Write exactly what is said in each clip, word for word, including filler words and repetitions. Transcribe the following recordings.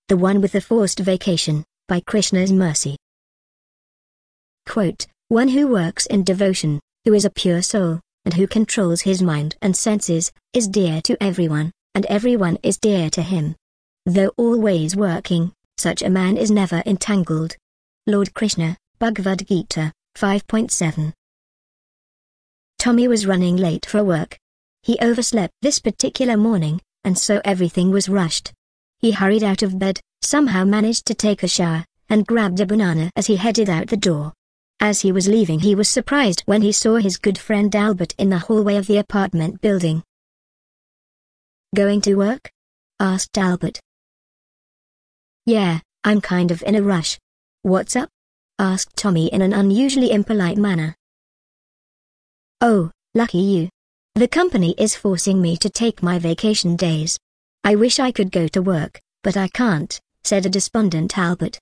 the one with the forced vacation, by Krishna's mercy. Quote, one who works in devotion, who is a pure soul, and who controls his mind and senses, is dear to everyone, and everyone is dear to him. Though always working, such a man is never entangled. Lord Krishna, Bhagavad Gita, five point seven. Tommy was running late for work. He overslept this particular morning, and so everything was rushed. He hurried out of bed, somehow managed to take a shower, and grabbed a banana as he headed out the door. As he was leaving, he was surprised when he saw his good friend Albert in the hallway of the apartment building. "Going to work?" asked Albert. "Yeah, I'm kind of in a rush." "What's up?" asked Tommy in an unusually impolite manner. "Oh, lucky you. The company is forcing me to take my vacation days. I wish I could go to work, but I can't," said a despondent Albert.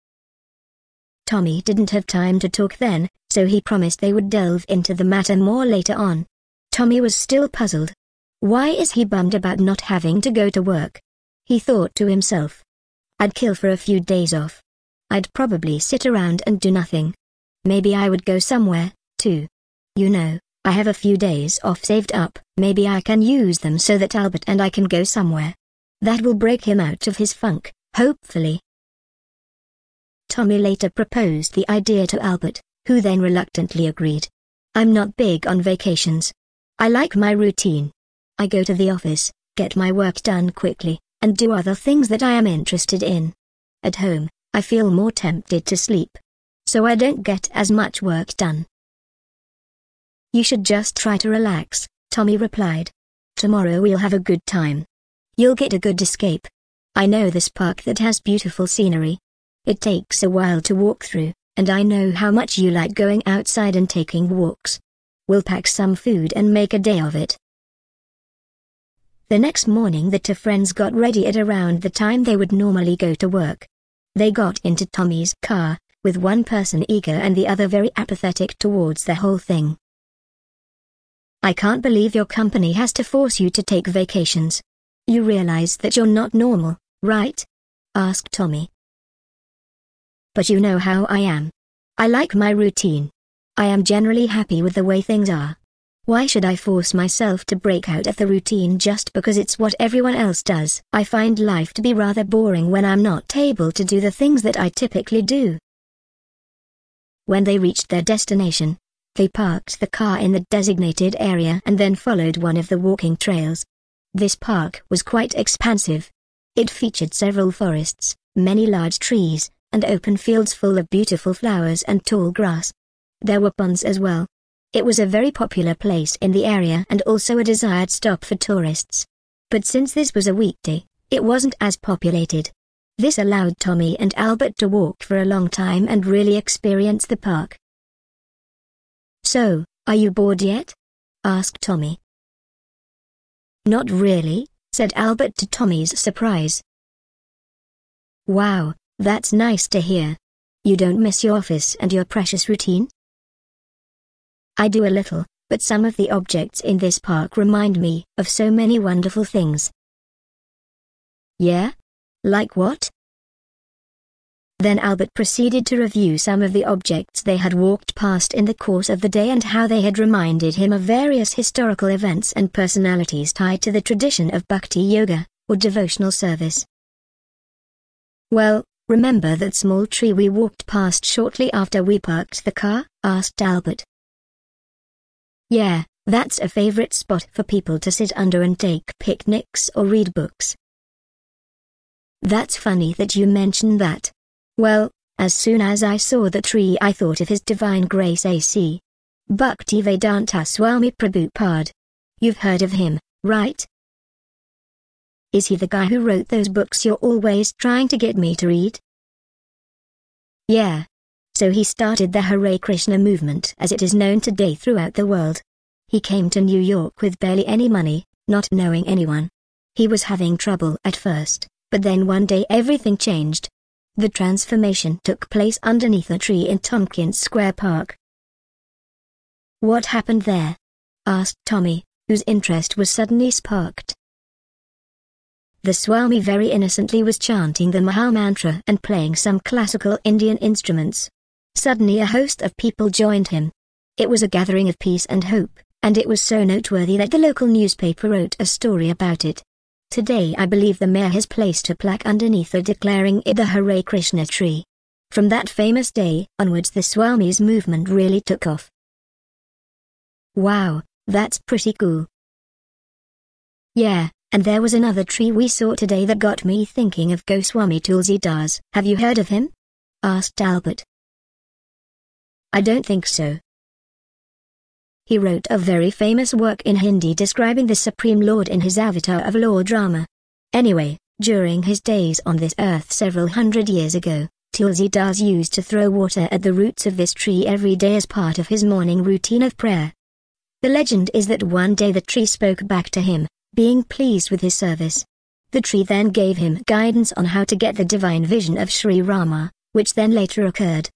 Tommy didn't have time to talk then, so he promised they would delve into the matter more later on. Tommy was still puzzled. Why is he bummed about not having to go to work? He thought to himself. I'd kill for a few days off. I'd probably sit around and do nothing. Maybe I would go somewhere, too. You know, I have a few days off saved up. Maybe I can use them so that Albert and I can go somewhere. That will break him out of his funk, hopefully. Tommy later proposed the idea to Albert, who then reluctantly agreed. I'm not big on vacations. I like my routine. I go to the office, get my work done quickly, and do other things that I am interested in. At home, I feel more tempted to sleep. So I don't get as much work done. You should just try to relax, Tommy replied. Tomorrow we'll have a good time. You'll get a good escape. I know this park that has beautiful scenery. It takes a while to walk through, and I know how much you like going outside and taking walks. We'll pack some food and make a day of it. The next morning the two friends got ready at around the time they would normally go to work. They got into Tommy's car, with one person eager and the other very apathetic towards the whole thing. I can't believe your company has to force you to take vacations. You realize that you're not normal, right? Asked Tommy. But you know how I am. I like my routine. I am generally happy with the way things are. Why should I force myself to break out of the routine just because it's what everyone else does? I find life to be rather boring when I'm not able to do the things that I typically do. When they reached their destination, they parked the car in the designated area and then followed one of the walking trails. This park was quite expansive. It featured several forests, many large trees, and open fields full of beautiful flowers and tall grass. There were ponds as well. It was a very popular place in the area and also a desired stop for tourists. But since this was a weekday, it wasn't as populated. This allowed Tommy and Albert to walk for a long time and really experience the park. So, are you bored yet? Asked Tommy. Not really, said Albert to Tommy's surprise. Wow, that's nice to hear. You don't miss your office and your precious routine? I do a little, but some of the objects in this park remind me of so many wonderful things. Yeah? Like what? Then Albert proceeded to review some of the objects they had walked past in the course of the day and how they had reminded him of various historical events and personalities tied to the tradition of bhakti yoga, or devotional service. Well, remember that small tree we walked past shortly after we parked the car? Asked Albert. Yeah, that's a favorite spot for people to sit under and take picnics or read books. That's funny that you mention that. Well, as soon as I saw the tree I thought of His Divine Grace A C Bhaktivedanta Swami Prabhupada. You've heard of him, right? Is he the guy who wrote those books you're always trying to get me to read? Yeah. So he started the Hare Krishna movement as it is known today throughout the world. He came to New York with barely any money, not knowing anyone. He was having trouble at first, but then one day everything changed. The transformation took place underneath a tree in Tompkins Square Park. What happened there? Asked Tommy, whose interest was suddenly sparked. The Swami very innocently was chanting the Maha Mantra and playing some classical Indian instruments. Suddenly a host of people joined him. It was a gathering of peace and hope, and it was so noteworthy that the local newspaper wrote a story about it. Today I believe the mayor has placed a plaque underneath it declaring it the Hare Krishna tree. From that famous day onwards the Swami's movement really took off. Wow, that's pretty cool. Yeah, and there was another tree we saw today that got me thinking of Goswami Tulsidas. Have you heard of him? Asked Albert. I don't think so. He wrote a very famous work in Hindi describing the Supreme Lord in his avatar of Lord Rama. Anyway, during his days on this earth several hundred years ago, Tulsidas used to throw water at the roots of this tree every day as part of his morning routine of prayer. The legend is that one day the tree spoke back to him, being pleased with his service. The tree then gave him guidance on how to get the divine vision of Sri Rama, which then later occurred.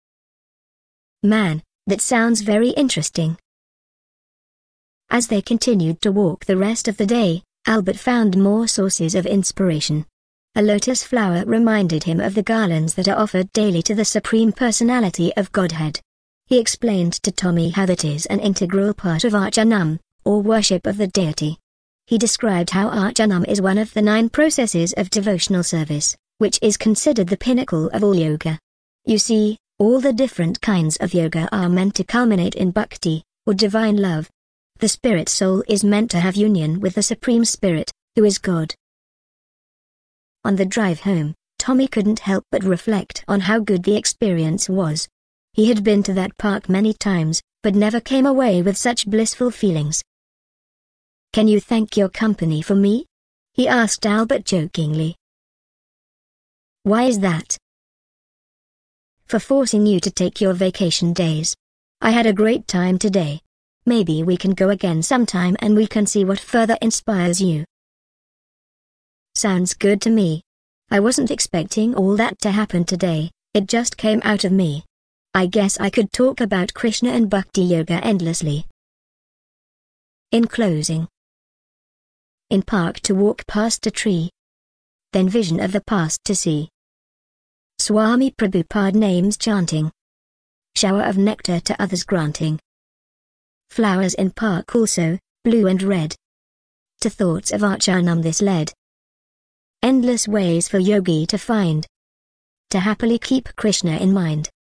Man, that sounds very interesting. As they continued to walk the rest of the day, Albert found more sources of inspiration. A lotus flower reminded him of the garlands that are offered daily to the Supreme Personality of Godhead. He explained to Tommy how that is an integral part of Archanam, or worship of the deity. He described how Archanam is one of the nine processes of devotional service, which is considered the pinnacle of all yoga. You see, all the different kinds of yoga are meant to culminate in bhakti, or divine love. The spirit soul is meant to have union with the Supreme Spirit, who is God. On the drive home, Tommy couldn't help but reflect on how good the experience was. He had been to that park many times, but never came away with such blissful feelings. Can you thank your company for me? He asked Albert jokingly. Why is that? For forcing you to take your vacation days. I had a great time today. Maybe we can go again sometime and we can see what further inspires you. Sounds good to me. I wasn't expecting all that to happen today, it just came out of me. I guess I could talk about Krishna and Bhakti Yoga endlessly. In closing. In park to walk past a tree. Then vision of the past to see. Swami Prabhupada names chanting. Shower of nectar to others granting. Flowers in park also, blue and red. To thoughts of Archanam this led. Endless ways for yogi to find. To happily keep Krishna in mind.